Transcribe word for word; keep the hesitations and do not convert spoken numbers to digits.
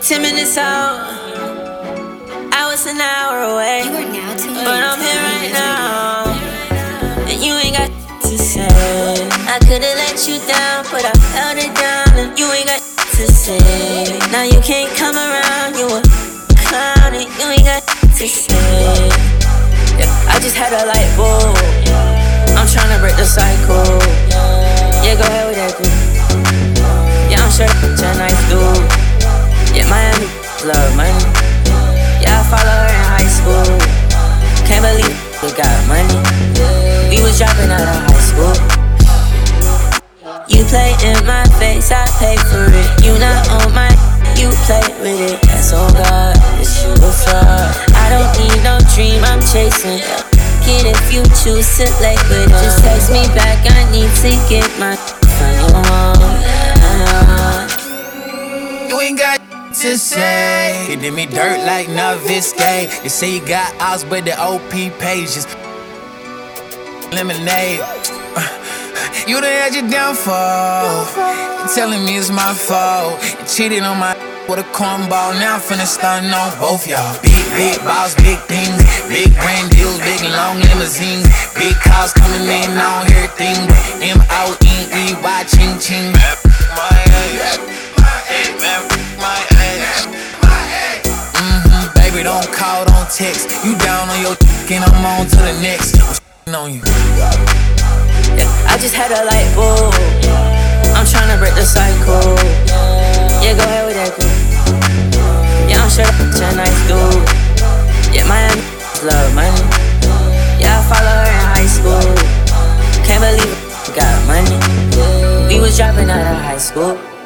Ten minutes out, I was an hour away, You are now tuned but in I'm to here right Music. now, and you ain't got to say. I could've let you down, but I held it down, and you ain't got to say. Now you can't come around, you a clown, and you ain't got to say. Yeah, I just had a light bulb, I'm tryna break the cycle. Yeah, go ahead with that dude. Yeah, I'm sure that you're a nice dude. Yeah, Miami love money. Yeah, I follow her in high school. Can't believe we got money. We was dropping out of high school. You play in my face, I pay for it. You not on my, you play with it. That's on God, it's you a fraud. I don't need no dream, I'm chasing. Get if you choose to lay with it. Just text me back, I need to get my from your mom. You ain't got to say. You did me dirt like Novisque. You say you got ops, but the O P pages lemonade. You done had your downfall. You telling me it's my fault. You cheated on my with a cornball. Now I'm finna stun on both y'all. Big, big boss, big things. Big brand deals, big long limousines. Big cars coming in on everything. M O N E Y, ching ching. Mm-hmm, baby, don't call, don't text. You down on your and I'm on to the next. I'm on you. Yeah, I just had a light bulb, I'm tryna break the cycle. Yeah, go ahead with that dude. Yeah, I'm sure that you're a nice dude. Yeah, Miami love money. Yeah, I follow her in high school. Can't believe we got money. We was dropping out of high school.